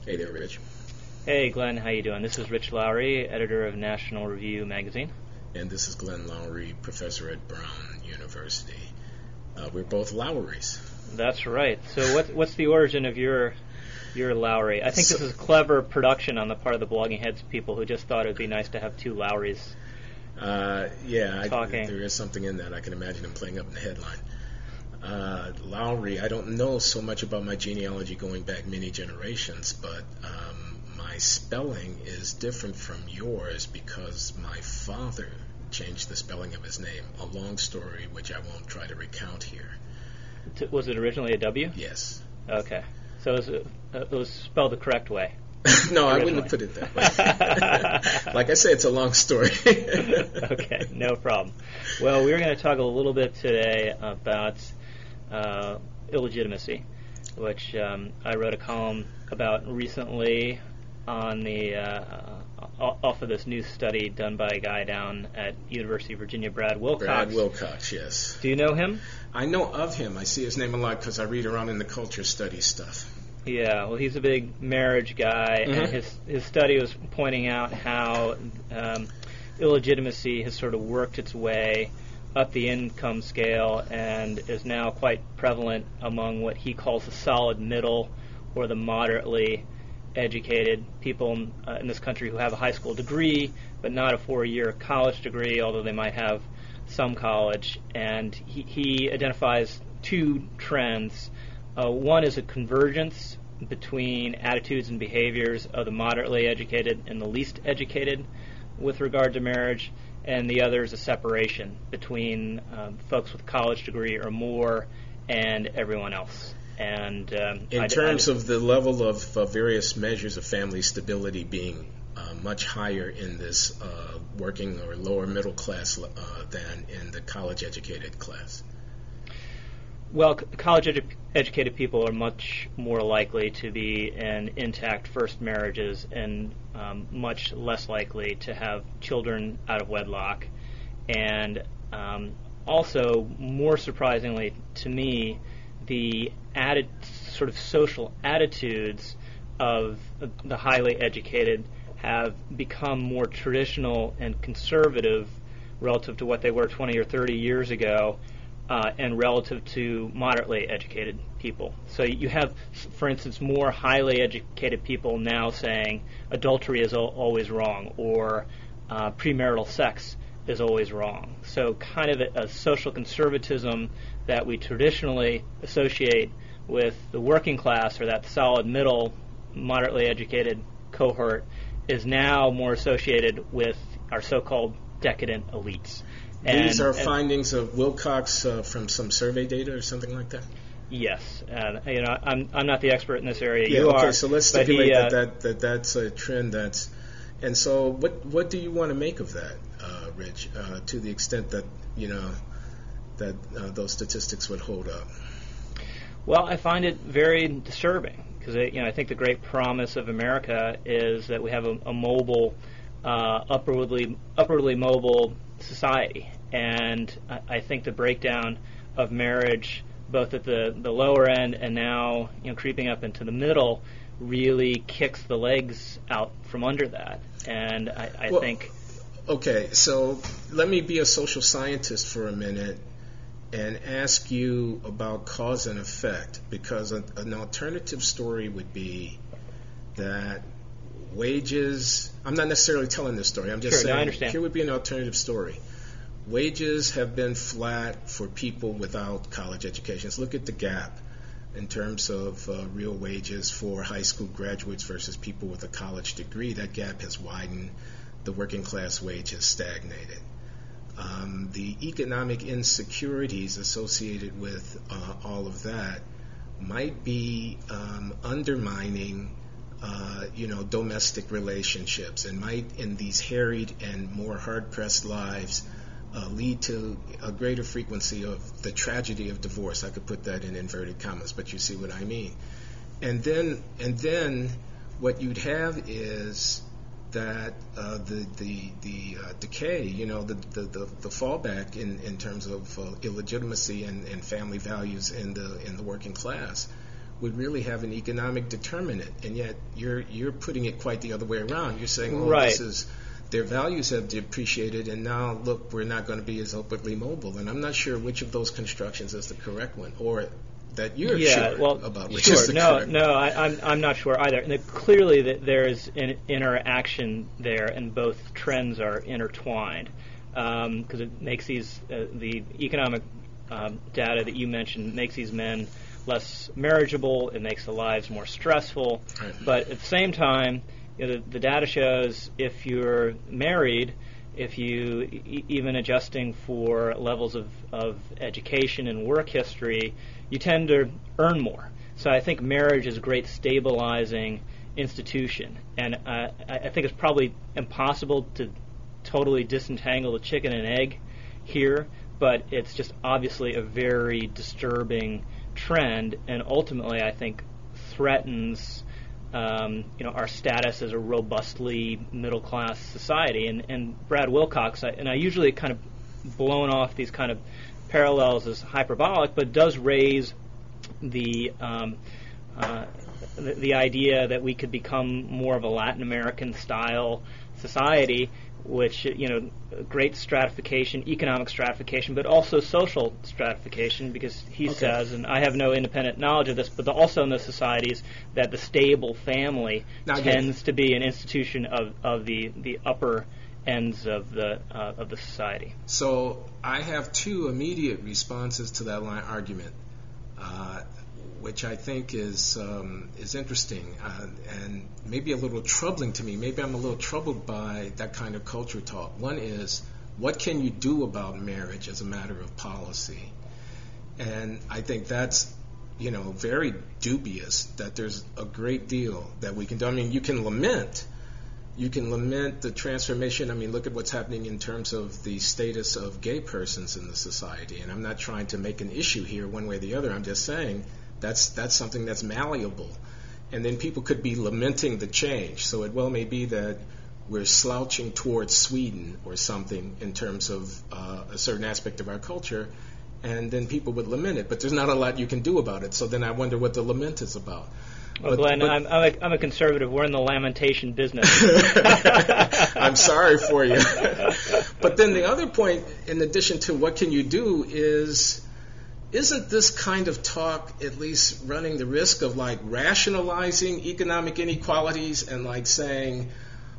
Hey there, Rich. Hey Glenn, how you doing? This is Rich Lowry, editor of National Review magazine. And this is Glenn Lowry, professor at Brown University. We're both Lowrys. That's right. So what's the origin of your Lowry? I think this is clever production on the part of the Blogging Heads people who just thought it would be nice to have two Lowrys talking. There is something in that. I can imagine him playing up in the headline. Lowry, I don't know so much about my genealogy going back many generations, but my spelling is different from yours because my father changed the spelling of his name. A long story which I won't try to recount here. Was it originally a W? Yes. Okay. So it was spelled the correct way. No, I wouldn't have put it that way. Like I say, it's a long story. Okay, no problem. Well, we're going to talk a little bit today about illegitimacy, which I wrote a column about recently on the off of this new study done by a guy down at University of Virginia, Brad Wilcox. Brad Wilcox, yes. Do you know him? I know of him. I see his name a lot because I read around in the culture study stuff. Yeah, well, he's a big marriage guy, and his study was pointing out how illegitimacy has sort of worked its way up the income scale and is now quite prevalent among what he calls the solid middle or the moderately educated people in this country who have a high school degree but not a 4-year college degree, although they might have some college. And he identifies two trends. One is a convergence between attitudes and behaviors of the moderately educated and the least educated with regard to marriage, and the other is a separation between folks with a college degree or more and everyone else. And in terms of the level of various measures of family stability being much higher in this working or lower middle class than in the college-educated class. Well, college-educated people are much more likely to be in intact first marriages and much less likely to have children out of wedlock. And also, more surprisingly to me, the added sort of social attitudes of the highly educated have become more traditional and conservative relative to what they were 20 or 30 years ago, and relative to moderately educated people. So you have, for instance, more highly educated people now saying adultery is always wrong, or premarital sex is always wrong. So kind of a social conservatism that we traditionally associate with the working class or that solid middle, moderately educated cohort is now more associated with our so-called decadent elites. These are findings of Wilcox from some survey data or something like that? Yes. I'm not the expert in this area. Yeah, you okay, are, so let's stipulate that's a trend that's... And so what do you want to make of that, Rich, to the extent that, that those statistics would hold up? Well, I find it very disturbing because I think the great promise of America is that we have a mobile, upwardly mobile society, and I think the breakdown of marriage, both at the lower end and now creeping up into the middle, really kicks the legs out from under that. And I think... Okay, so let me be a social scientist for a minute and ask you about cause and effect, because an alternative story would be that wages... I'm not necessarily telling this story. I'm just saying, I understand. Here would be an alternative story. Wages have been flat for people without college educations. Look at the gap in terms of real wages for high school graduates versus people with a college degree. That gap has widened. The working class wage has stagnated. The economic insecurities associated with all of that might be undermining domestic relationships, and might, in these harried and more hard-pressed lives, lead to a greater frequency of the tragedy of divorce. I could put that in inverted commas, but you see what I mean. And then what you'd have is that the decay, the fallback in terms of illegitimacy and family values in the working class would really have an economic determinant, and yet you're putting it quite the other way around. You're saying, oh, right. this is their values have depreciated, and now look, we're not going to be as openly mobile. And I'm not sure which of those constructions is the correct one, or that you're sure about which is the correct one. No, I'm not sure either. And clearly, that there's an interaction there, and both trends are intertwined, because it makes these the economic data that you mentioned makes these men less marriageable. It makes the lives more stressful. Right. But at the same time, the data shows if you're married, if you even adjusting for levels of education and work history, you tend to earn more. So I think marriage is a great stabilizing institution, and I think it's probably impossible to totally disentangle the chicken and egg here, but it's just obviously a very disturbing trend, and ultimately I think threatens our status as a robustly middle-class society. And Brad Wilcox, I usually kind of blown off these kind of parallels as hyperbolic, but does raise the idea that we could become more of a Latin American style society, which great stratification, economic stratification, but also social stratification, because he says, and I have no independent knowledge of this, but also in the societies that the stable family tends to be an institution of the upper ends of the society. So I have two immediate responses to that line argument, which I think is interesting and maybe a little troubling to me. Maybe I'm a little troubled by that kind of culture talk. One is, what can you do about marriage as a matter of policy? And I think that's very dubious, that there's a great deal that we can do. I mean, you can lament the transformation. I mean, look at what's happening in terms of the status of gay persons in the society. And I'm not trying to make an issue here one way or the other. I'm just saying that's something that's malleable. And then people could be lamenting the change. So it well may be that we're slouching towards Sweden or something in terms of a certain aspect of our culture, and then people would lament it. But there's not a lot you can do about it. So then I wonder what the lament is about. Well, Glenn, I'm a conservative. We're in the lamentation business. I'm sorry for you. But then the other point, in addition to what can you do, isn't this kind of talk at least running the risk of rationalizing economic inequalities and saying,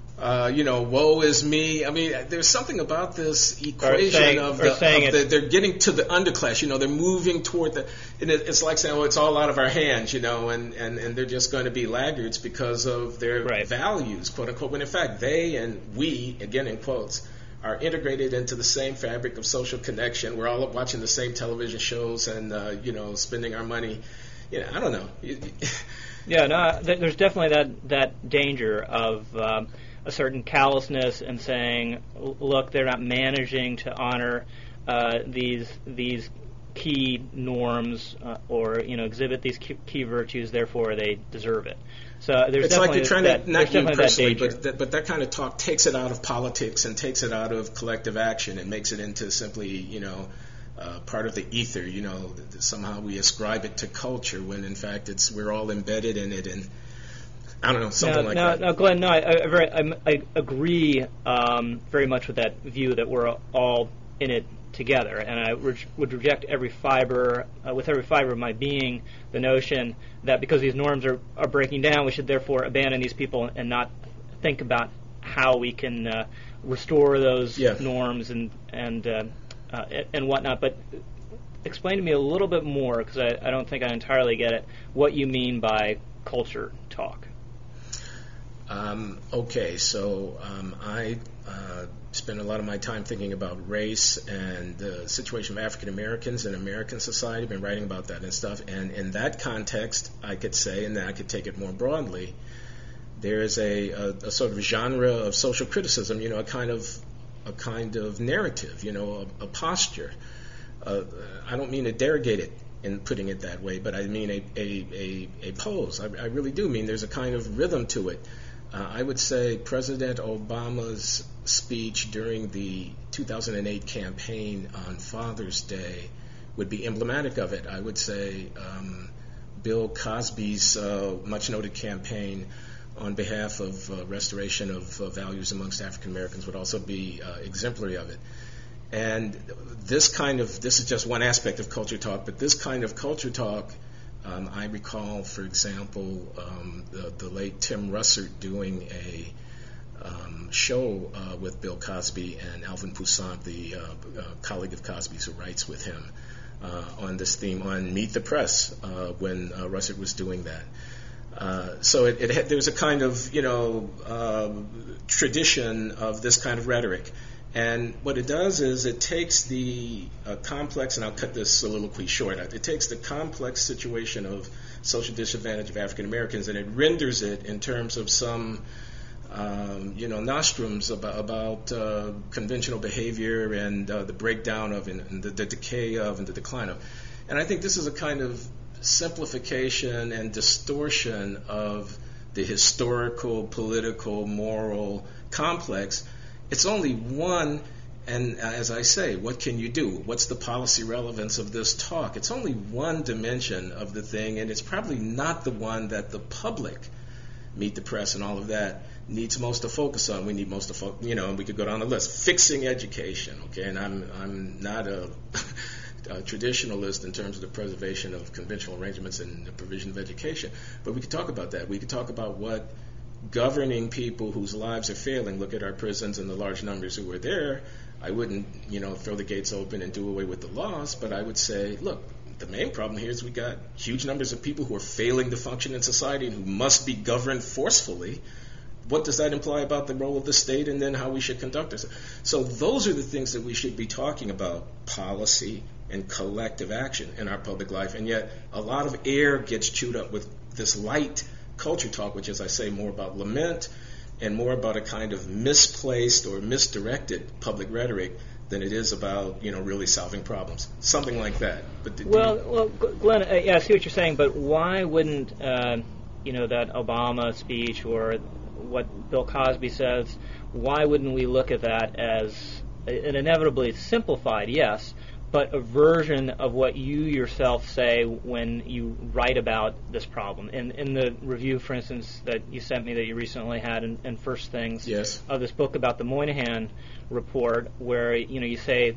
woe is me? I mean, there's something about this equation they're getting to the underclass. They're moving toward and it's like saying, it's all out of our hands, and they're just going to be laggards because of their values, quote unquote. When in fact they and we, again in quotes, are integrated into the same fabric of social connection. We're all watching the same television shows and spending our money. I don't know. Yeah, no, there's definitely that danger of a certain callousness and saying, look, they're not managing to honor these key norms or exhibit these key virtues, therefore they deserve it. So there's it's definitely like you're trying to, not you personally, but that kind of talk takes it out of politics and takes it out of collective action and makes it into simply part of the ether. Somehow we ascribe it to culture when in fact we're all embedded in it, and I don't know, something like that. No, Glenn, no, I agree very much with that view that we're all in it together, and I would reject with every fiber of my being the notion that because these norms are breaking down, we should therefore abandon these people and not think about how we can restore those norms and whatnot. But explain to me a little bit more, because I don't think I entirely get it, what you mean by culture talk. I spend a lot of my time thinking about race and the situation of African Americans in American society. I've been writing about that and stuff. And in that context, I could say, and then I could take it more broadly, there is a sort of genre of social criticism, a kind of narrative, a posture. I don't mean to derogate it in putting it that way, but I mean a pose. I really do mean there's a kind of rhythm to it. I would say President Obama's speech during the 2008 campaign on Father's Day would be emblematic of it. I would say Bill Cosby's much noted campaign on behalf of restoration of values amongst African Americans would also be exemplary of it. And this is just one aspect of culture talk, but this kind of culture talk, I recall, for example, the late Tim Russert doing a show with Bill Cosby and Alvin Poussant, the colleague of Cosby's who writes with him, on this theme on Meet the Press when Russert was doing that. So there's a kind of tradition of this kind of rhetoric. And what it does is it takes the complex, and I'll cut this soliloquy short, it takes the complex situation of social disadvantage of African Americans and it renders it in terms of some nostrums about conventional behavior and the breakdown of and the decay of and the decline of. And I think this is a kind of simplification and distortion of the historical, political, moral complex. It's only one, and as I say, what can you do? What's the policy relevance of this talk? It's only one dimension of the thing, and it's probably not the one that the public, Meet the Press and all of that, needs most to focus on. We need most to focus, and we could go down the list. Fixing education, okay? And I'm not a traditionalist in terms of the preservation of conventional arrangements and the provision of education, but we could talk about that. We could talk about what governing people whose lives are failing. Look at our prisons and the large numbers who are there. I wouldn't, throw the gates open and do away with the laws, but I would say, look, the main problem here is we got huge numbers of people who are failing to function in society and who must be governed forcefully. What does that imply about the role of the state and then how we should conduct ourselves? So those are the things that we should be talking about, policy and collective action in our public life. And yet a lot of air gets chewed up with this light culture talk, which, as I say, more about lament and more about a kind of misplaced or misdirected public rhetoric than it is about, really solving problems. Something like that. But well, Glenn, I see what you're saying, but why wouldn't, that Obama speech or what Bill Cosby says, why wouldn't we look at that as an inevitably simplified, yes, but a version of what you yourself say when you write about this problem? In the review, for instance, that you sent me that you recently had in First Things, yes, of this book about the Moynihan report, where you say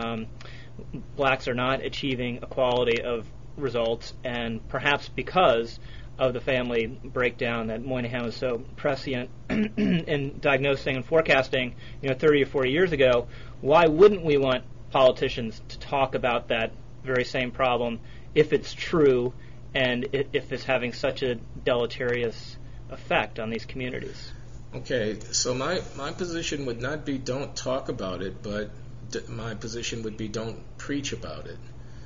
blacks are not achieving equality of results, and perhaps because of the family breakdown that Moynihan was so prescient in diagnosing and forecasting 30 or 40 years ago, why wouldn't we want politicians to talk about that very same problem if it's true and if it's having such a deleterious effect on these communities? Okay, so my position would not be don't talk about it, but my position would be don't preach about it.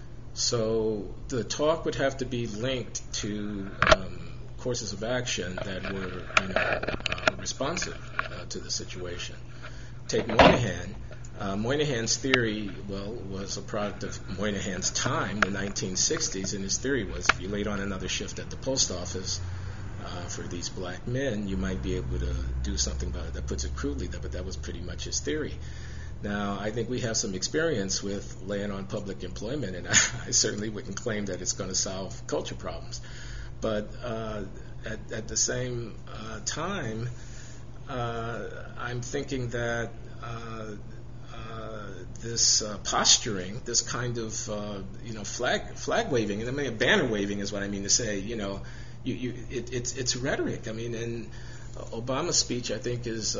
So the talk would have to be linked to courses of action that were responsive to the situation. Take Moynihan. Moynihan's theory, was a product of Moynihan's time, the 1960s, and his theory was if you laid on another shift at the post office for these black men, you might be able to do something about it. That puts it crudely, but that was pretty much his theory. Now, I think we have some experience with laying on public employment, and I certainly wouldn't claim that it's going to solve culture problems. But at the same time, I'm thinking that this posturing, this kind of flag waving, and I mean banner waving is what I mean to say. It's rhetoric. I mean, and Obama's speech I think is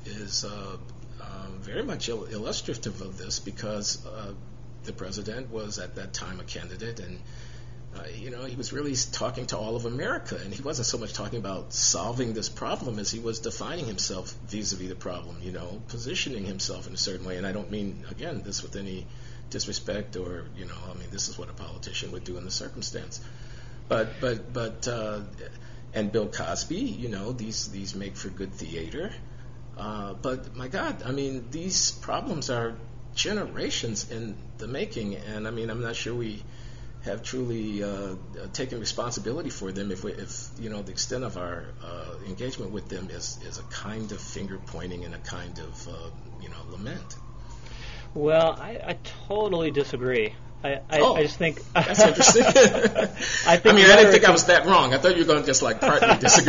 very much illustrative of this because the president was at that time a candidate, and he was really talking to all of America, and he wasn't so much talking about solving this problem as he was defining himself vis-a-vis the problem, positioning himself in a certain way. And I don't mean, again, this with any disrespect or, this is what a politician would do in the circumstance. But and Bill Cosby, these make for good theater. But my God, I mean, these problems are generations in the making, and I mean, I'm not sure we have truly taken responsibility for them if the extent of our engagement with them is a kind of finger pointing and a kind of lament. Well, I totally disagree. I just think that's interesting. I didn't think I was that wrong. I thought you were going to just like partly disagree.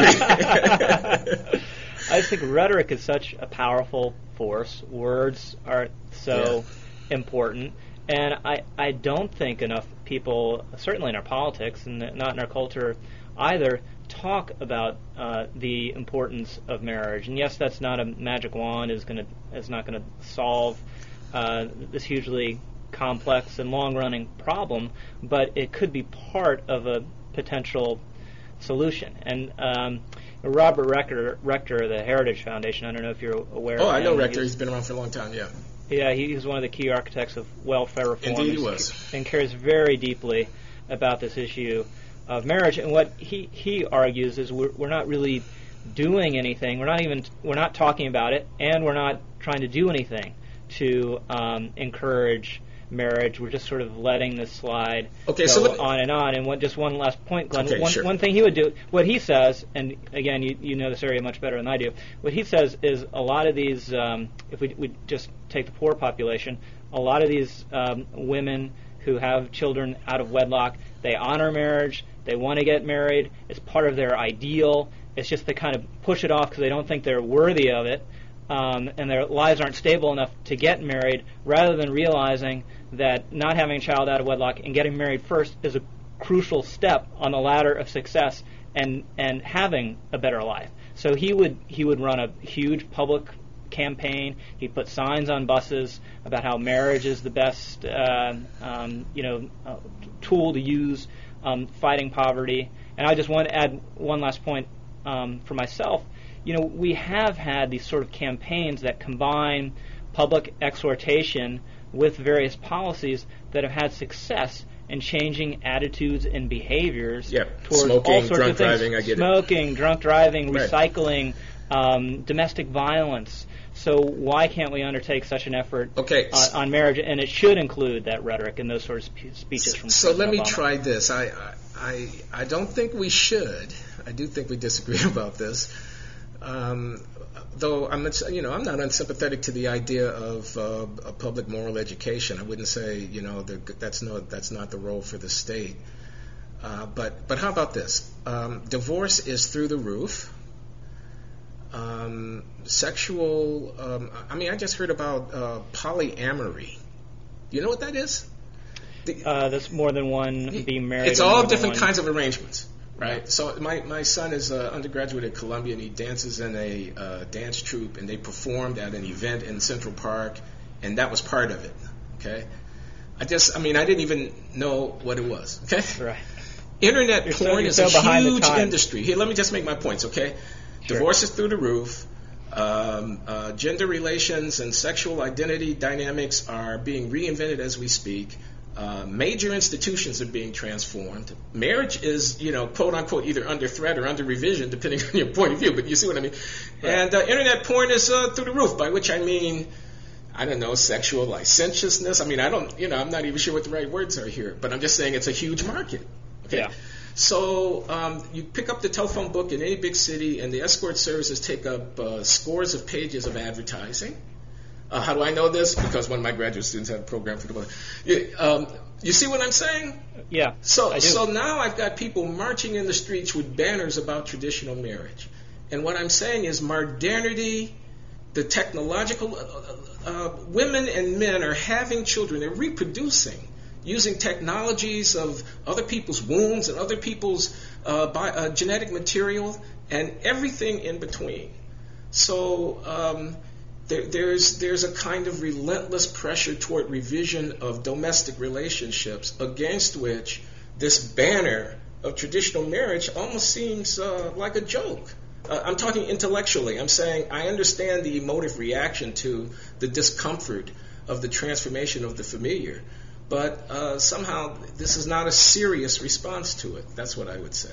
I think rhetoric is such a powerful force. Words are so important. And I don't think enough people, certainly in our politics and not in our culture either, talk about the importance of marriage. And yes, that's not a magic wand. Is not going to solve this hugely complex and long-running problem, but it could be part of a potential solution. And Robert Rector of the Heritage Foundation, I don't know if you're aware of him. Oh, I know Rector. He's been around for a long time, yeah. Yeah, he's one of the key architects of welfare reform. Indeed he was. And cares very deeply about this issue of marriage. And what he argues is we're not really doing anything. We're not talking about it, and we're not trying to do anything to encourage marriage. We're just sort of letting this slide go on and on. And just one last point, Glenn. One thing he would do, what he says, and again, you know this area much better than I do, what he says is a lot of these, if we just take the poor population, a lot of these women who have children out of wedlock, they honor marriage, they want to get married, it's part of their ideal, it's just they kind of push it off because they don't think they're worthy of it, and their lives aren't stable enough to get married, rather than realizing that not having a child out of wedlock and getting married first is a crucial step on the ladder of success and having a better life. So he would run a huge public campaign. He'd put signs on buses about how marriage is the best tool to use fighting poverty. And I just want to add one last point for myself. We have had these sort of campaigns that combine public exhortation with various policies that have had success in changing attitudes and behaviors towards smoking, all sorts drunk of things. Driving, I get Smoking, drunk driving, right. Recycling, domestic violence. So why can't we undertake such an effort on marriage? And it should include that rhetoric and those sorts of speeches from So let me Obama. try this. I don't think we should. I do think we disagree about this. Though I'm not unsympathetic to the idea of a public moral education. I wouldn't say that's not the role for the state. But how about this? Divorce is through the roof. Sexual. I just heard about polyamory. You know what that is? That's more than one being married. It's all different kinds of arrangements. Right. So my son is an undergraduate at Columbia, and he dances in a dance troupe, and they performed at an event in Central Park, and that was part of it. Okay. I didn't even know what it was. Okay. Right. Internet porn is a huge industry. Here, let me just make my points. Okay. Sure. Divorce is through the roof. Gender relations and sexual identity dynamics are being reinvented as we speak. Major institutions are being transformed. Marriage is, quote unquote, either under threat or under revision, depending on your point of view. But you see what I mean. Right. And internet porn is through the roof. By which I mean, sexual licentiousness. I'm not even sure what the right words are here. But I'm just saying it's a huge market. Okay. Yeah. So you pick up the telephone book in any big city, and the escort services take up scores of pages of advertising. How do I know this? Because one of my graduate students had a program for the book. You see what I'm saying? Yeah. So now I've got people marching in the streets with banners about traditional marriage. And what I'm saying is modernity, the technological, women and men are having children. They're reproducing using technologies of other people's wombs and other people's genetic material and everything in between. So there's a kind of relentless pressure toward revision of domestic relationships against which this banner of traditional marriage almost seems like a joke. I'm talking intellectually. I'm saying I understand the emotive reaction to the discomfort of the transformation of the familiar, but somehow this is not a serious response to it. That's what I would say.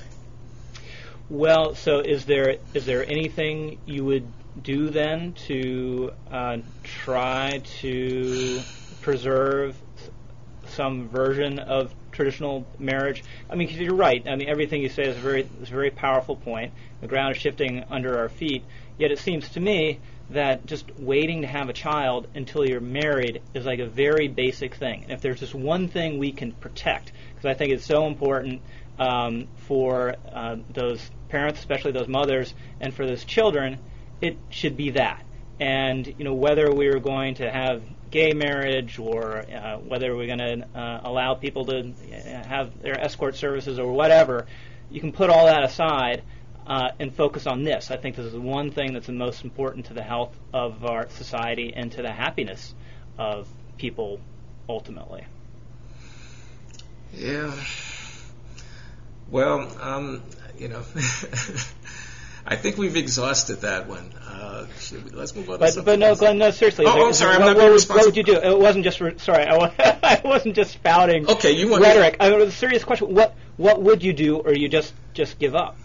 Well, so is there anything you would do then to try to preserve some version of traditional marriage. I mean, 'cause you're right. I mean, everything you say is a very powerful point. The ground is shifting under our feet. Yet it seems to me that just waiting to have a child until you're married is like a very basic thing. And if there's just one thing we can protect, because I think it's so important for those parents, especially those mothers, and for those children, it should be that. And whether we're going to have gay marriage or whether we're going to allow people to have their escort services or whatever, you can put all that aside and focus on this. I think this is the one thing that's the most important to the health of our society and to the happiness of people ultimately. Yeah. Well, I think we've exhausted that one. Let's move on to something else. Glenn, no, seriously. I'm sorry. I'm not being responsible. What would you do? It wasn't just sorry. I wasn't just spouting rhetoric. I mean, it was a serious question. What would you do, or you just give up?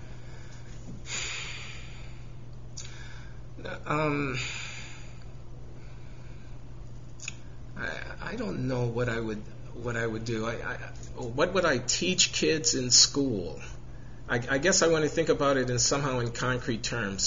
I don't know what I would do. What would I teach kids in school? I guess I want to think about it somehow in concrete terms.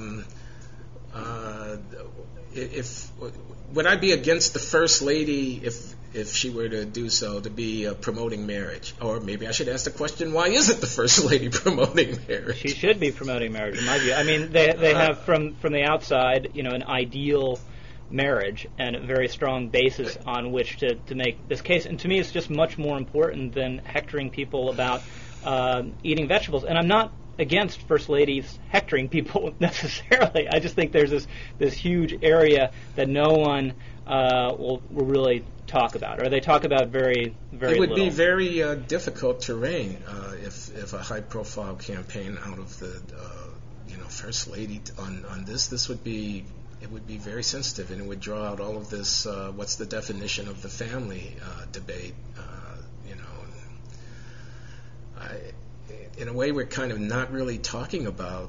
Would I be against the First Lady if she were to do so, to be promoting marriage? Or maybe I should ask the question, why isn't the First Lady promoting marriage? She should be promoting marriage, in my view. I mean, they have from the outside, an ideal marriage and a very strong basis on which to make this case. And to me, it's just much more important than hectoring people about eating vegetables. And I'm not against First Ladies hectoring people necessarily. I just think there's this huge area that no one will really talk about, or they talk about very, very little. It would be very difficult terrain if a high-profile campaign out of the First Lady on this would be. It would be very sensitive, and it would draw out all of this. What's the definition of the family debate? In a way, we're kind of not really talking about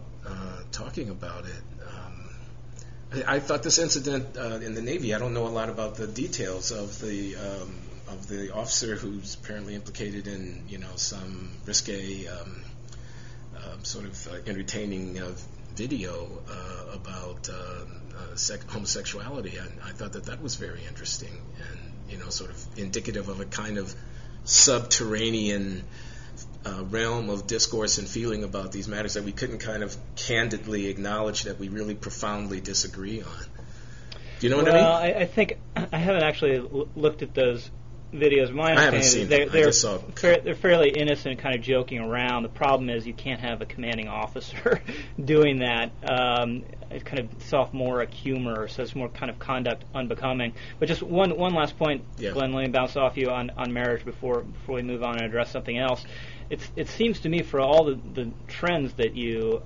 it. I thought this incident in the Navy. I don't know a lot about the details of the officer who's apparently implicated in some risque sort of entertaining video about homosexuality. I thought that was very interesting and sort of indicative of a kind of subterranean realm of discourse and feeling about these matters that we couldn't kind of candidly acknowledge that we really profoundly disagree on. Do you know what I mean? Well, I think I haven't actually looked at those videos. My understanding is they're fairly innocent, kind of joking around. The problem is you can't have a commanding officer doing that. It's kind of sophomoric humor, so it's more kind of conduct unbecoming. But just one last point, yeah. Glenn, let me bounce off you on marriage before we move on and address something else. It seems to me, for all the trends that you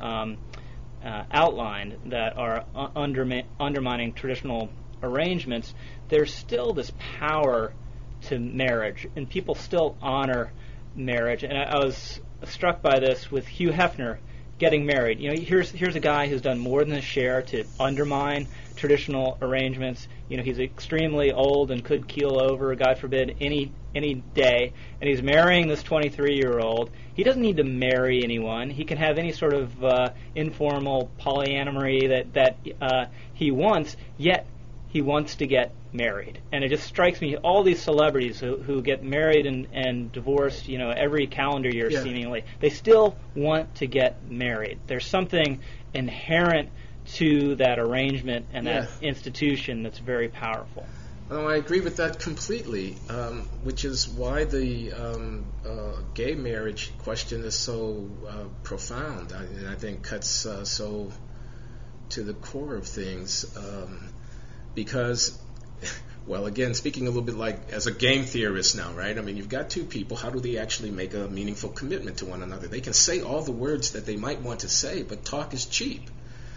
outlined that are undermining traditional arrangements, there's still this power to marriage, and people still honor marriage. And I was struck by this with Hugh Hefner getting married. Here's a guy who's done more than his share to undermine traditional arrangements. He's extremely old and could keel over, God forbid, any day, and he's marrying this 23-year-old. He doesn't need to marry anyone. He can have any sort of informal polyamory that he wants, yet he wants to get married. And it just strikes me, all these celebrities who get married and divorced, every calendar year, yeah, seemingly, they still want to get married. There's something inherent to that arrangement and that institution that's very powerful. Oh, I agree with that completely, which is why the gay marriage question is so profound, and I think cuts so to the core of things, because, well, again, speaking a little bit like as a game theorist now, right? I mean, you've got two people. How do they actually make a meaningful commitment to one another? They can say all the words that they might want to say, but talk is cheap.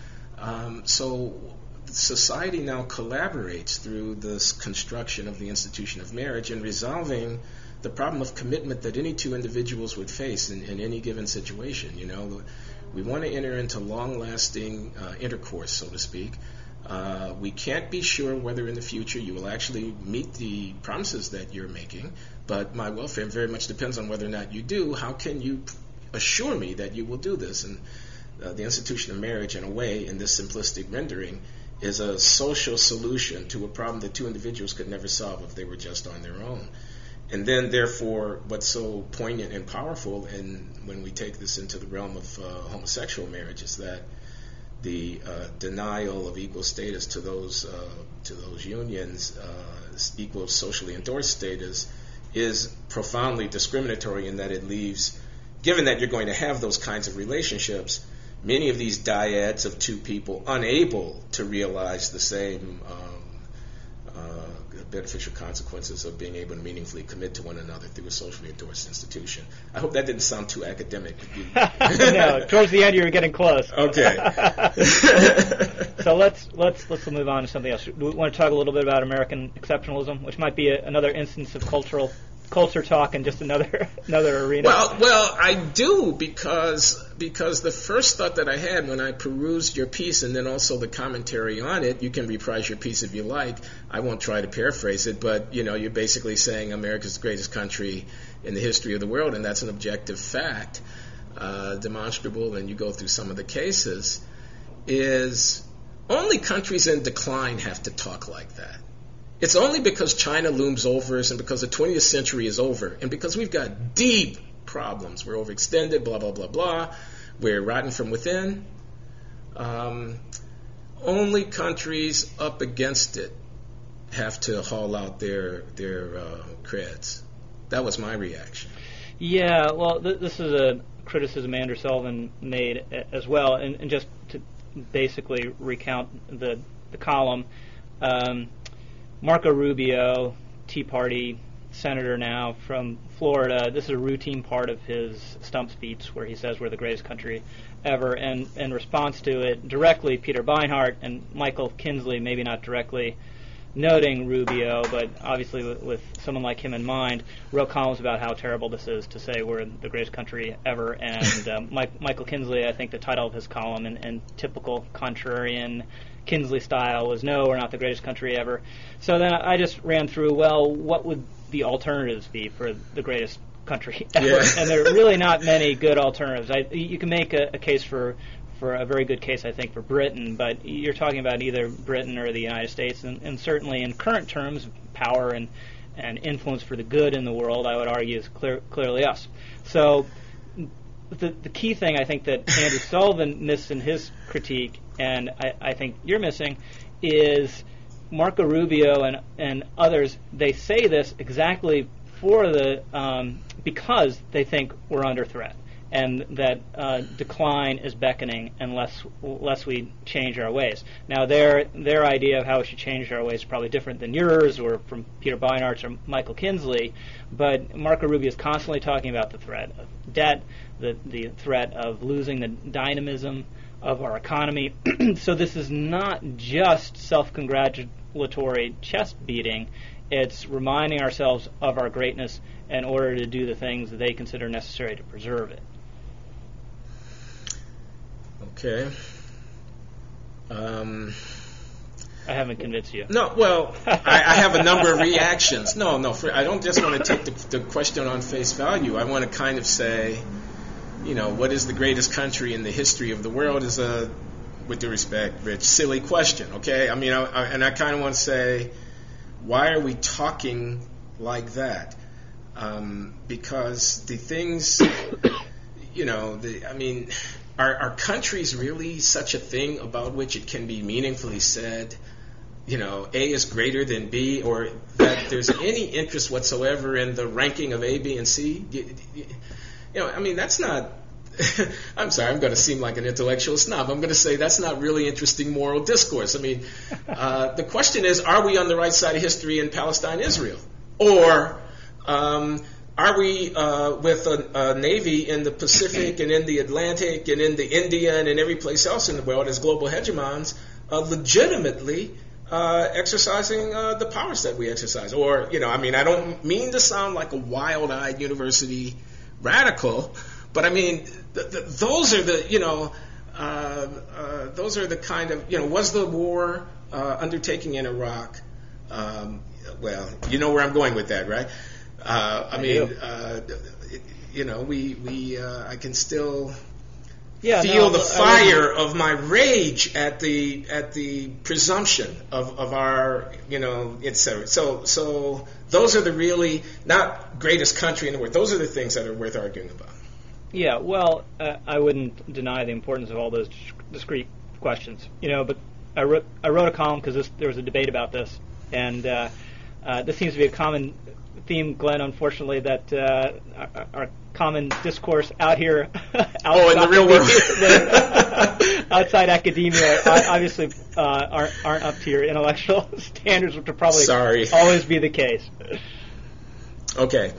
So society now collaborates through this construction of the institution of marriage in resolving the problem of commitment that any two individuals would face in any given situation. We want to enter into long-lasting intercourse, so to speak. We can't be sure whether in the future you will actually meet the promises that you're making, but my welfare very much depends on whether or not you do. How can you assure me that you will do this? And the institution of marriage, in a way, in this simplistic rendering, is a social solution to a problem that two individuals could never solve if they were just on their own. And then, therefore, what's so poignant and powerful, and when we take this into the realm of homosexual marriage, is that the denial of equal status to those unions, equal socially endorsed status, is profoundly discriminatory in that it leaves, given that you're going to have those kinds of relationships, many of these dyads of two people unable to realize the same beneficial consequences of being able to meaningfully commit to one another through a socially endorsed institution. I hope that didn't sound too academic. No, towards the end you were getting close. Okay. So let's move on to something else. We want to talk a little bit about American exceptionalism, which might be another instance of culture talk in just another arena. Well, I do because the first thought that I had when I perused your piece and then also the commentary on it, you can reprise your piece if you like. I won't try to paraphrase it, but you're basically saying America's the greatest country in the history of the world, and that's an objective fact, demonstrable, and you go through some of the cases, is only countries in decline have to talk like that. It's only because China looms over us and because the 20th century is over and because we've got deep problems. We're overextended, blah, blah, blah, blah. We're rotten from within. Only countries up against it have to haul out their creds. That was my reaction. Yeah, well, this is a criticism Andrew Sullivan made as well. And just to basically recount the column, Marco Rubio, Tea Party senator now from Florida, this is a routine part of his stump speech where he says we're the greatest country ever, and in response to it, directly Peter Beinart and Michael Kinsley, maybe not directly noting Rubio, but obviously with someone like him in mind, wrote columns about how terrible this is to say we're the greatest country ever, and Michael Kinsley, I think the title of his column in typical contrarian Kinsley style was no, we're not the greatest country ever. So then I just ran through, well, what would the alternatives be for the greatest country ever? Yeah. And there are really not many good alternatives. You can make a case for a very good case, I think, for Britain, but you're talking about either Britain or the United States, and certainly in current terms, power and influence for the good in the world, I would argue, is clearly us. So the key thing I think that Andrew Sullivan missed in his critique, and I think you're missing, is Marco Rubio and others, they say this exactly because they think we're under threat, and that decline is beckoning unless we change our ways. Now, their idea of how we should change our ways is probably different than yours or from Peter Beinart or Michael Kinsley, but Marco Rubio is constantly talking about the threat of debt, the threat of losing the dynamism of our economy. So this is not just self-congratulatory chest beating. It's reminding ourselves of our greatness in order to do the things that they consider necessary to preserve it. Okay. I haven't convinced you. No, well, I have a number of reactions. No, I don't just want to take the question on face value. I want to kind of say, what is the greatest country in the history of the world is with due respect, Rich, silly question, okay? I mean, I kind of want to say, why are we talking like that? Because the things, are countries really such a thing about which it can be meaningfully said, A is greater than B, or that there's any interest whatsoever in the ranking of A, B, and C? That's not... I'm sorry, I'm going to seem like an intellectual snob. I'm going to say that's not really interesting moral discourse. The question is, are we on the right side of history in Palestine-Israel? Or are we with a navy in the Pacific and in the Atlantic and in the Indian and every place else in the world as global hegemons legitimately exercising the powers that we exercise? Or, I don't mean to sound like a wild-eyed university radical, but those are those are the kind of, was the war undertaking in Iraq? Well, you know where I'm going with that, right? I can still feel the fire of my rage at the presumption of our, etc. So those are the really not greatest country in the world. Those are the things that are worth arguing about. Yeah, well, I wouldn't deny the importance of all those discrete questions, but I wrote a column because there was a debate about this, and this seems to be a common theme, Glenn, unfortunately, that our common discourse out here in the real world outside academia obviously aren't up to your intellectual standards, which will probably always be the case. Okay.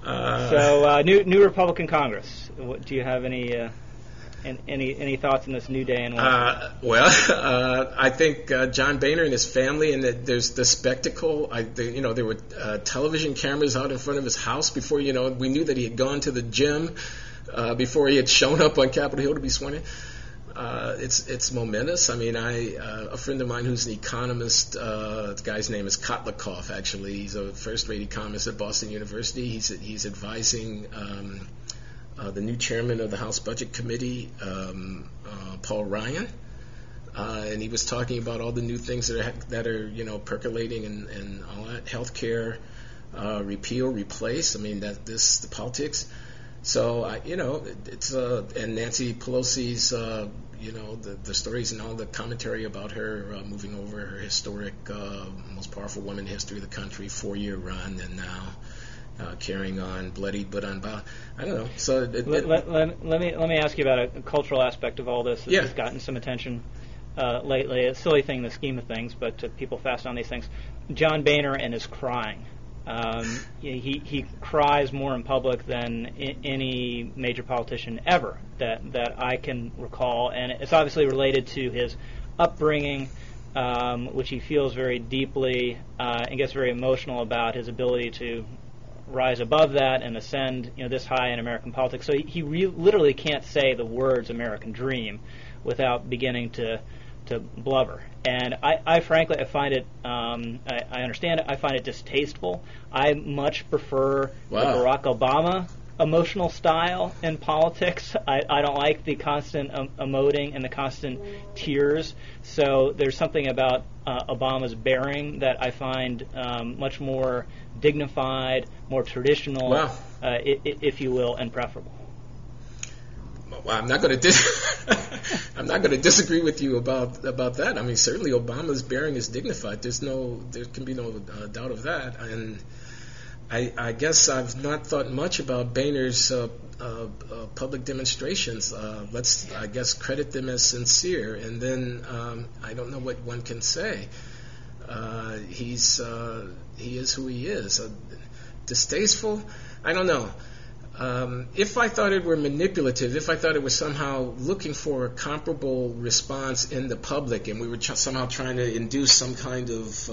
So new Republican Congress. Do you have any thoughts on this new day in Washington? I think John Boehner and his family, and there's the spectacle. There were television cameras out in front of his house before. We knew that he had gone to the gym before he had shown up on Capitol Hill to be sworn in. It's momentous. I mean, a friend of mine who's an economist, the guy's name is Kotlikoff, actually. He's a first-rate economist at Boston University. He's advising the new chairman of the House Budget Committee, Paul Ryan, and he was talking about all the new things that are percolating and all that, healthcare, repeal, replace. I mean, the politics. So it's and Nancy Pelosi's the stories and all the commentary about her moving over, her historic, most powerful woman in the history of the country, 4-year run, and now carrying on, bloodied but unbound. I don't know. So let me ask you about a cultural aspect of all this that's gotten some attention lately. A silly thing in the scheme of things, but people fast on these things. John Boehner and his crying. He cries more in public than any major politician ever that I can recall, and it's obviously related to his upbringing, which he feels very deeply and gets very emotional about his ability to rise above that and ascend this high in American politics. So he literally can't say the words American dream without beginning to blubber. And I frankly, I find it, I understand it, I find it distasteful. I much prefer the Barack Obama emotional style in politics. I don't like the constant emoting and the constant tears. So there's something about Obama's bearing that I find much more dignified, more traditional, if you will, and preferable. Well, I'm not going to disagree with you about that. I mean, certainly Obama's bearing is dignified. There can be no doubt of that. And I guess I've not thought much about Boehner's public demonstrations. Let's, I guess, credit them as sincere. And then I don't know what one can say. He is who he is. Distasteful? I don't know. If I thought it were manipulative, if I thought it was somehow looking for a comparable response in the public, and we were somehow trying to induce some kind of,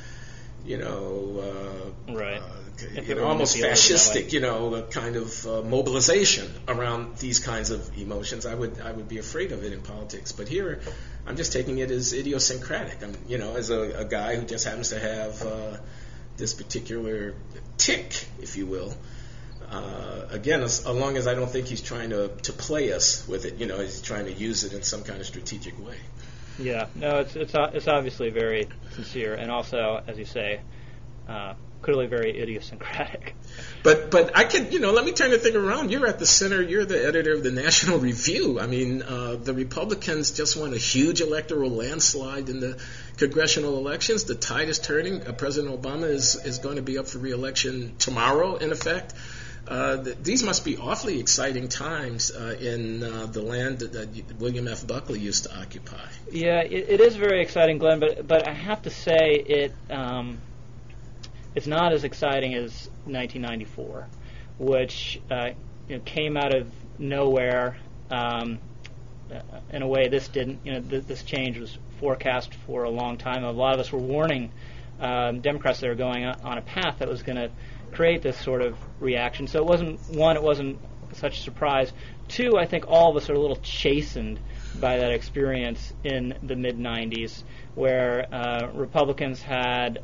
almost fascistic, kind of mobilization around these kinds of emotions, I would be afraid of it in politics. But here, I'm just taking it as idiosyncratic. As a guy who just happens to have this particular tick, if you will. Again, as long as I don't think he's trying to play us with it, he's trying to use it in some kind of strategic way. Yeah, no, it's obviously very sincere, and also, as you say, clearly very idiosyncratic. But I can, let me turn the thing around. You're at the center. You're the editor of the National Review. I mean, the Republicans just won a huge electoral landslide in the congressional elections. The tide is turning. President Obama is going to be up for re-election tomorrow, in effect. These must be awfully exciting times in the land that William F. Buckley used to occupy. Yeah, it is very exciting, Glenn, but I have to say it's not as exciting as 1994, which came out of nowhere in a way this didn't. This change was forecast for a long time. A lot of us were warning Democrats that were going on a path that was going to create this sort of reaction. So it wasn't such a surprise. Two, I think all of us are a little chastened by that experience in the mid-'90s, where Republicans had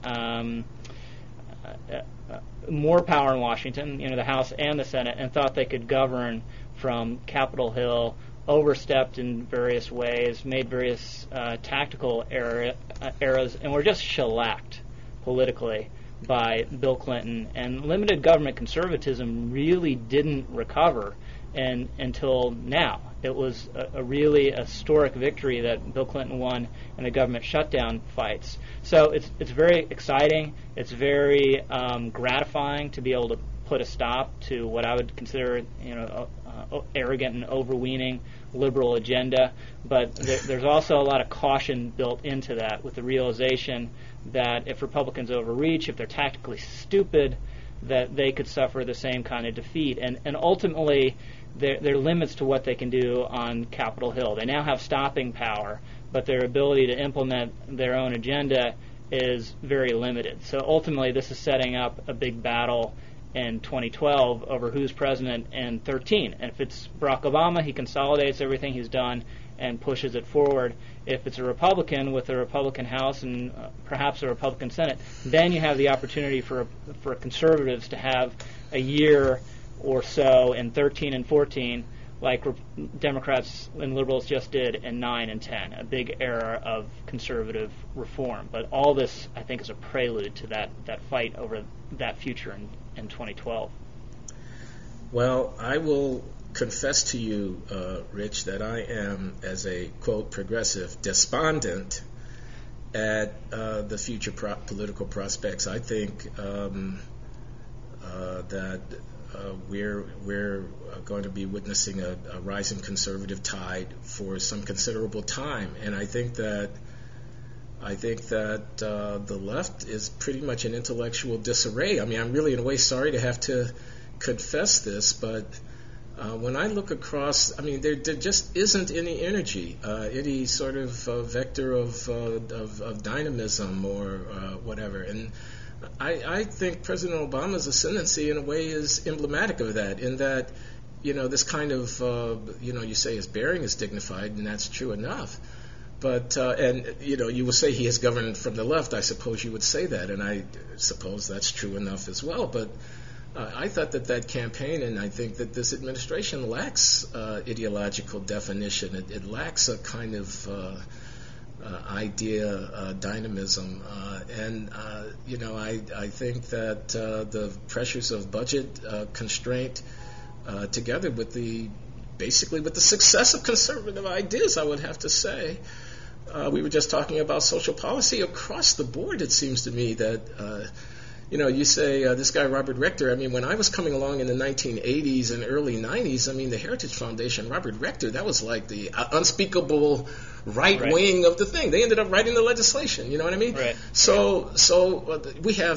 more power in Washington, the House and the Senate, and thought they could govern from Capitol Hill, overstepped in various ways, made various tactical errors, and were just shellacked politically by Bill Clinton. And limited government conservatism really didn't recover until now. It was a really historic victory that Bill Clinton won in the government shutdown fights. So it's very exciting. It's very gratifying to be able to put a stop to what I would consider, arrogant and overweening liberal agenda. But there's also a lot of caution built into that, with the realization that if Republicans overreach, if they're tactically stupid, that they could suffer the same kind of defeat. And ultimately, there are limits to what they can do on Capitol Hill. They now have stopping power, but their ability to implement their own agenda is very limited. So ultimately, this is setting up a big battle in 2012 over who's president in 2013. And if it's Barack Obama, he consolidates everything he's done and pushes it forward. If it's a Republican with a Republican House and perhaps a Republican Senate, then you have the opportunity for conservatives to have a year or so in 13 and 14, like Democrats and liberals just did in 9 and 10, a big era of conservative reform. But all this, I think, is a prelude to that fight over that future in 2012. Well, I will confess to you, Rich, that I am, as a, quote, progressive, despondent at the future political prospects. I think that we're going to be witnessing a rising conservative tide for some considerable time, and I think that the left is pretty much in intellectual disarray. I mean, I'm really in a way sorry to have to confess this, but when I look across, I mean, there just isn't any energy, any sort of vector of dynamism or whatever. And I think President Obama's ascendancy, in a way, is emblematic of that, in that, this kind of, you say his bearing is dignified, and that's true enough. But, you will say he has governed from the left. I suppose you would say that, and I suppose that's true enough as well. But I thought that campaign, and I think that this administration lacks ideological definition. It lacks a kind of idea, dynamism. I think that the pressures of budget constraint, together with basically with the success of conservative ideas, I would have to say. We were just talking about social policy across the board. It seems to me that, you say this guy Robert Rector. I mean, when I was coming along in the 1980s and early 90s, I mean, the Heritage Foundation, Robert Rector, that was like the unspeakable right wing of the thing. They ended up writing the legislation. You know what I mean? Right. So we have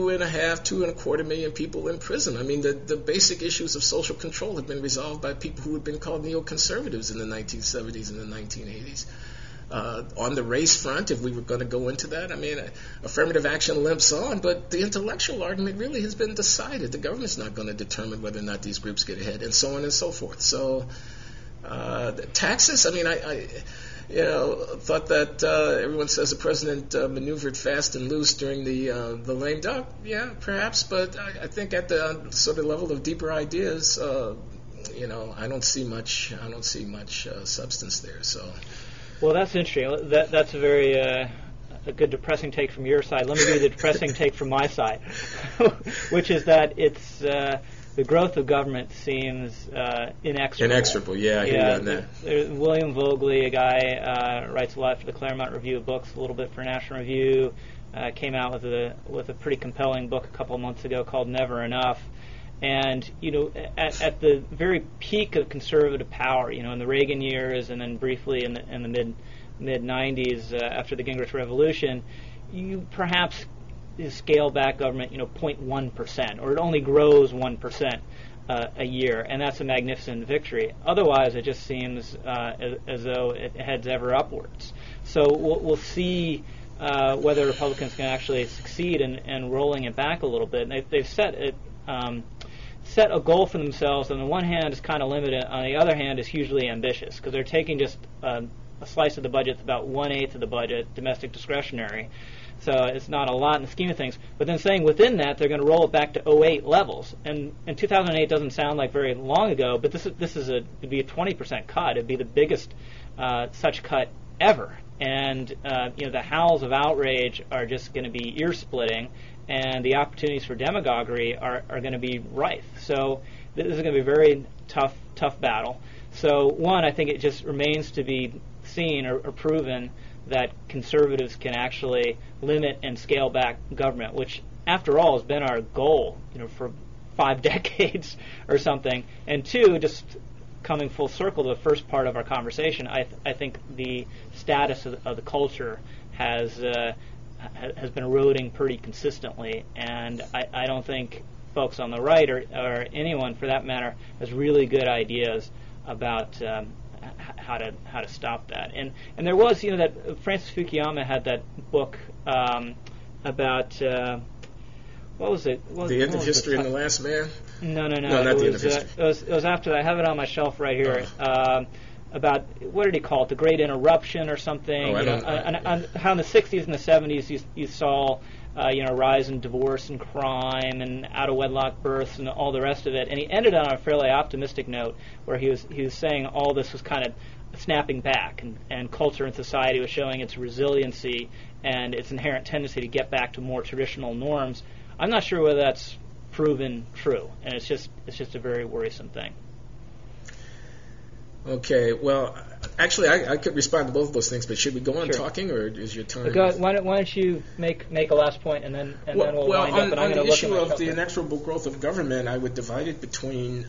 2.25 million people in prison. I mean, the basic issues of social control have been resolved by people who had been called neoconservatives in the 1970s and the 1980s. On the race front, if we were going to go into that, I mean, affirmative action limps on, but the intellectual argument really has been decided. The government's not going to determine whether or not these groups get ahead, and so on and so forth. So, taxes, I mean, I thought that everyone says the president maneuvered fast and loose during the lame duck. Yeah, perhaps, but I think at the sort of level of deeper ideas, I don't see much substance there. So. Well, that's interesting. That's a very a good depressing take from your side. Let me do the depressing take from my side, which is that it's the growth of government seems inexorable. Inexorable, yeah, I hear you on that. William Vogley, a guy writes a lot for the Claremont Review of Books, a little bit for National Review, came out with a pretty compelling book a couple of months ago called Never Enough. And, at the very peak of conservative power, in the Reagan years and then briefly in the mid-'90s after the Gingrich Revolution, you perhaps scale back government, 0.1%, or it only grows 1% a year, and that's a magnificent victory. Otherwise, it just seems as though it heads ever upwards. So we'll see whether Republicans can actually succeed in rolling it back a little bit. And they've set it set a goal for themselves. On the one hand, is kind of limited. On the other hand, is hugely ambitious because they're taking just a slice of the budget, about 1/8 of the budget, domestic discretionary. So it's not a lot in the scheme of things. But then saying within that they're going to roll it back to '08 levels. And 2008 doesn't sound like very long ago, but it'd be a 20% cut. It'd be the biggest such cut ever. And the howls of outrage are just going to be ear-splitting, and the opportunities for demagoguery are going to be rife. So this is going to be a very tough battle. So one, I think it just remains to be seen or proven that conservatives can actually limit and scale back government, which, after all, has been our goal, for 5 decades or something. And two, just coming full circle to the first part of our conversation, I think the status of the culture has been eroding pretty consistently, and I don't think folks on the right or anyone for that matter has really good ideas about how to stop that. And there was, that Francis Fukuyama had that book about what was it? The End of History and the Last Man? No, not The End of History. It was after that. I have it on my shelf right here. About, what did he call it? The Great Interruption or something. How in the 60s and the 70s you saw rise in divorce and crime and out of wedlock births and all the rest of it. And he ended on a fairly optimistic note where he was saying all this was kind of snapping back, and culture and society was showing its resiliency and its inherent tendency to get back to more traditional norms. I'm not sure whether that's proven true, and it's just a very worrisome thing. Okay, well, actually, I could respond to both of those things, but should we go on talking, or is your time? Why don't you make a last point, and then we'll wind up. On the issue of the inexorable growth of government, I would divide it between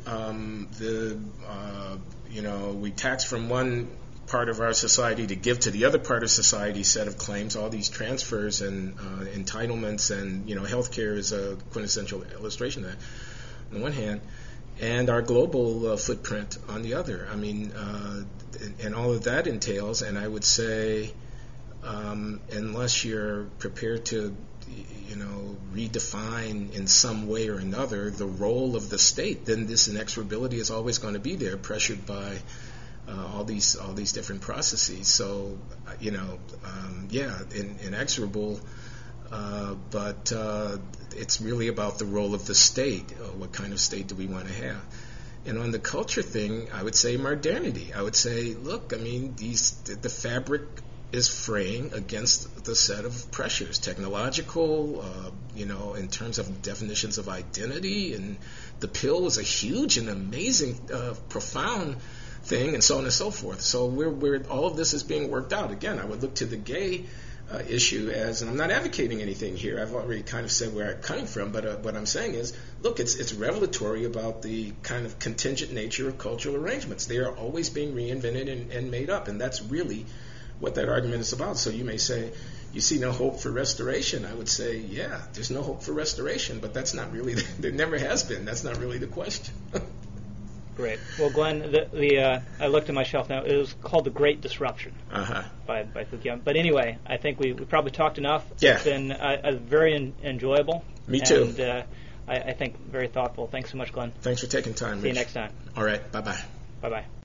we tax from one part of our society to give to the other part of society set of claims, all these transfers and entitlements, and healthcare is a quintessential illustration of that on the one hand, and our global footprint on the other. I mean, and all of that entails, and I would say, unless you're prepared to redefine in some way or another the role of the state, then this inexorability is always going to be there, pressured by all these different processes. So, inexorable, but it's really about the role of the state. What kind of state do we want to have? And on the culture thing, I would say modernity. I would say, look, I mean, the fabric is fraying against the set of pressures, technological, in terms of definitions of identity, and the pill was a huge and amazing, profound thing, and so on and so forth. So we're all of this is being worked out. Again, I would look to the gay issue as, and I'm not advocating anything here. I've already kind of said where I'm coming from, but what I'm saying is, look, it's revelatory about the kind of contingent nature of cultural arrangements. They are always being reinvented and made up, and that's really what that argument is about. So you may say, you see no hope for restoration. I would say, yeah, there's no hope for restoration, but that's not really, there never has been. That's not really the question. Great. Well, Glenn, I looked at my shelf now. It was called The Great Disruption by Fukuyama. But anyway, I think we probably talked enough. Yeah. It's been very enjoyable. Me too. And I think very thoughtful. Thanks so much, Glenn. Thanks for taking time, Rich. See you next time. All right. Bye-bye. Bye-bye.